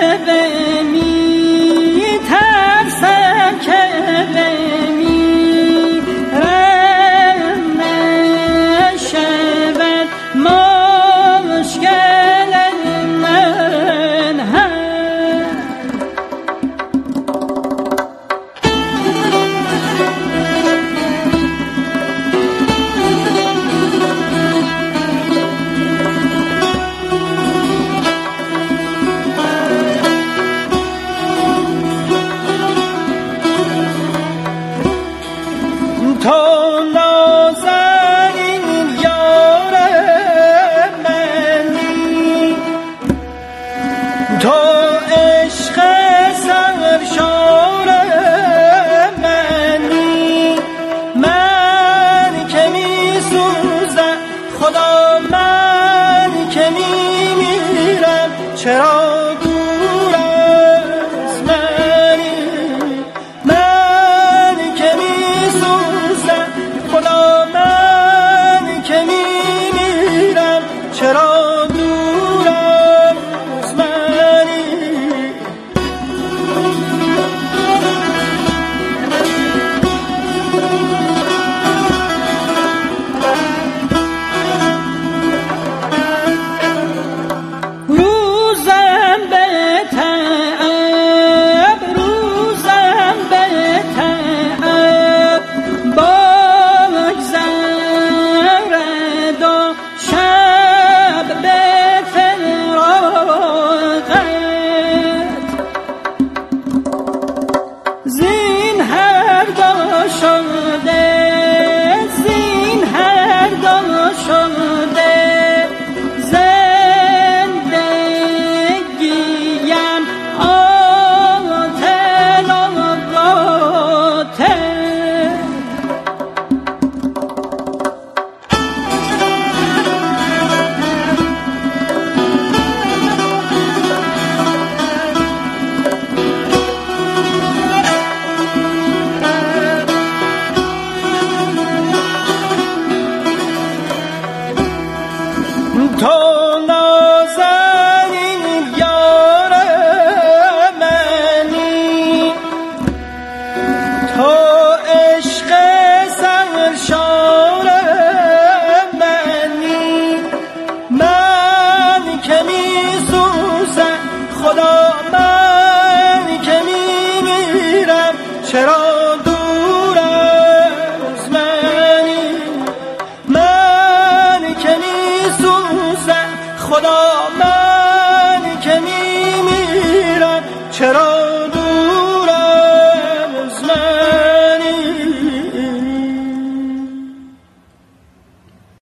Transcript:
چرا دور از من که می سوزم خدا، من که می میرم چرا دور از منی. تو نازنین یار منی، تو عشق سرشار منی، من که می سوزم خدا، من که می میرم چرا دور از منی. من که می سوزم خدا، من که می میرم چرا